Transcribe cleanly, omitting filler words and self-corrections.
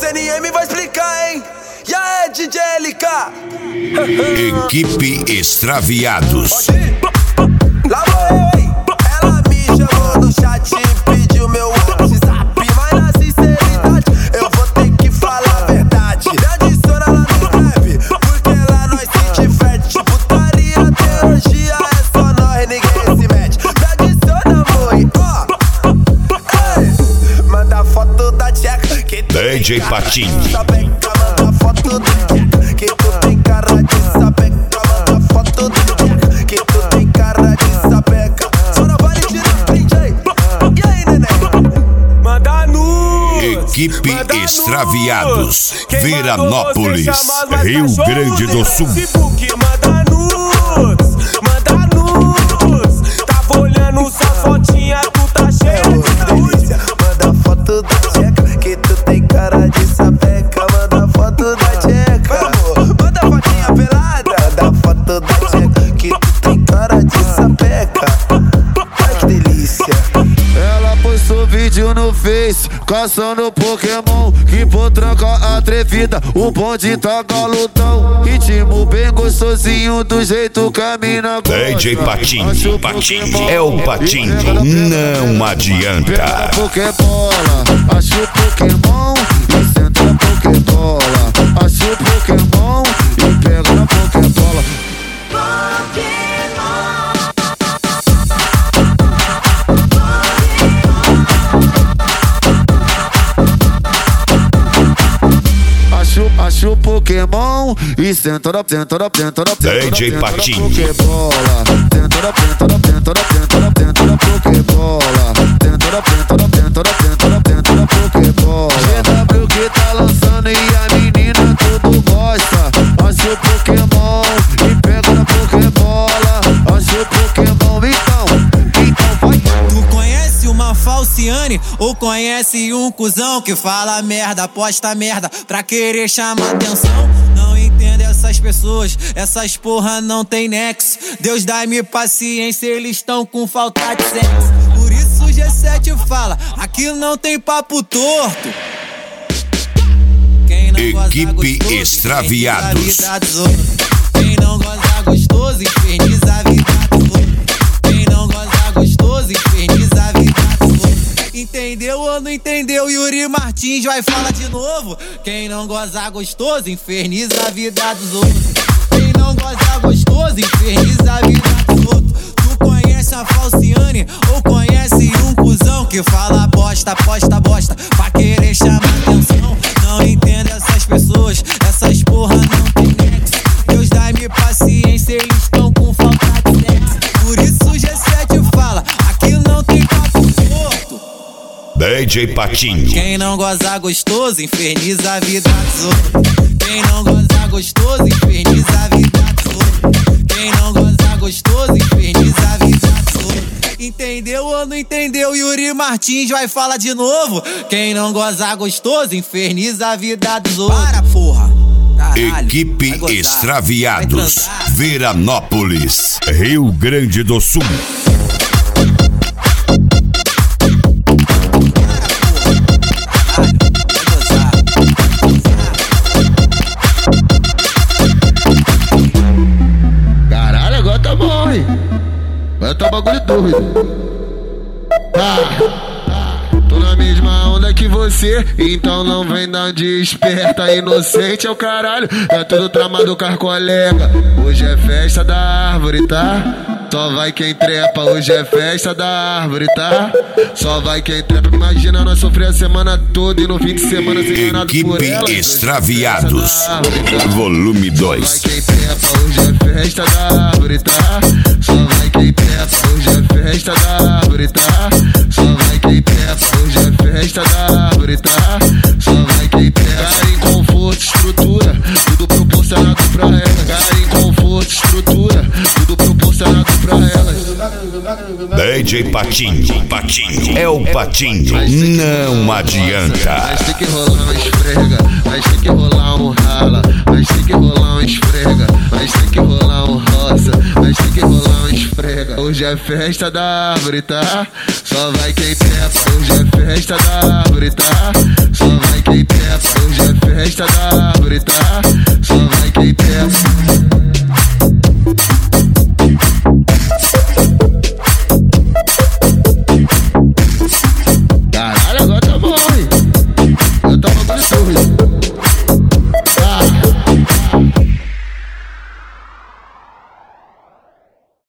NM vai explicar, hein? E aí, DJ LK? Equipe Extraviados. Lá vou eu, hein? Ela me chamou no chat e pediu meu WhatsApp. Mas na sinceridade, eu vou ter que falar a verdade. Me adiciona lá no rap, porque lá nós se diverte. Putaria, teologia, é só nós, ninguém se mete. Me adiciona, mãe, ó. Ei, manda foto da tcheca que DJ Patinho. Manda foto da tcheca que tu tem cara de sapeca. Manda foto da tcheca que tu tem cara de sapeca. Só não vale tirar print aí. E aí, neném? Manda nudes. Equipe Extraviados, Veranópolis, Rio Grande do Sul. Manda nudes. Tava olhando sua fotinha, tu tá cheia de delícia. Manda foto da tcheca que tu tem cara de sapeca. Manda foto da tcheca. Manda fotinha pelada. Manda foto da tcheca que tu tem cara de sapeca. Ai, que delícia. Ela postou vídeo no Face, caçando Pokémon. Que potranca atrevida, o bonde tá galudão. Ritmo bem gostosinho, do jeito que a mina gosta. DJ Patinho, Patinho é o Patinho, não adianta. Pega Pokébola, acha o Pokémon e senta na Pokébola. Acha o Pokémon e pega na Pokébola. Acha o Pokémon e senta na DJ Patinho. Pokébola. Tenta na Pokébola. Tenta na Pokébola. GW que tá lançando e a menina tudo gosta. Acha o Pokémon e pega na Pokébola. Acha o Pokémon, então vai. Tu conhece uma falciane ou conhece um cuzão que fala merda, posta merda pra querer chamar atenção? Não entendo essas pessoas, essas porra não tem nexo. Deus dá-me paciência, eles tão com falta de sexo. Por isso o G7 fala, aqui não tem papo torto. Quem não Equipe goza gostoso, Extraviados. Quem não goza gostoso, inferniza a vida dos outros. Quem não goza gostoso, inferniza a vida dos outros. Entendeu ou não entendeu? Yuri Martins vai falar de novo. Quem não goza gostoso, inferniza a vida dos outros. Quem não goza gostoso, inferniza a vida dos outros. Tu conhece a falciane ou conhece um cuzão que fala bosta, bosta, pra querer chamar atenção? Não entendo essas pessoas, essas porra não tem nexo. Deus dá-me paciência, eles tão com falta de sexo. Por isso o G7 fala, aqui não tem papo torto. DJ Patinho. Quem não goza gostoso, inferniza a vida dos outros. Quem não goza gostoso, inferniza a vida dos outros. Quem não goza gostoso, inferniza a vida dos outros. Entendeu ou não entendeu? Yuri Martins vai falar de novo. Quem não goza gostoso, inferniza a vida dos outros. Para, porra! Caralho, Equipe Extraviados, Veranópolis, Rio Grande do Sul. Caralho, agora tá bom, hein? Agora tá bagulho doido. Tô na mesma onda que você, então não vem dar de esperta. Inocente é o caralho, é tudo tramado com as colega. Hoje é festa da árvore, tá? Só vai quem trepa, hoje é festa da árvore, tá? Só vai quem trepa. Imagina nós sofrer a semana toda e no fim de semana ser enganado por ela. Equipe Extraviados, volume 2. Só vai quem trepa, hoje é festa da árvore, tá? Só vai quem trepa, hoje é festa da árvore, tá? Só vai quem trepa, hoje é festa da árvore, tá? Só vai quem trepa. Cara em conforto, estrutura, tudo proporcionado pra ela. Cara em conforto, estrutura, tudo proporcionado pra ela. DJ Patinho, Patinho é o Patinho, não adianta. Mas tem que rolar uma esfrega, mas tem que rolar um rala, mas tem que rolar um esfrega, mas tem que rolar um roça, mas tem que rolar um esfrega. Hoje é festa da árvore, tá? Só vai quem trepa. Hoje é festa da árvore, tá? Só vai quem trepa. Hoje é festa da árvore, tá?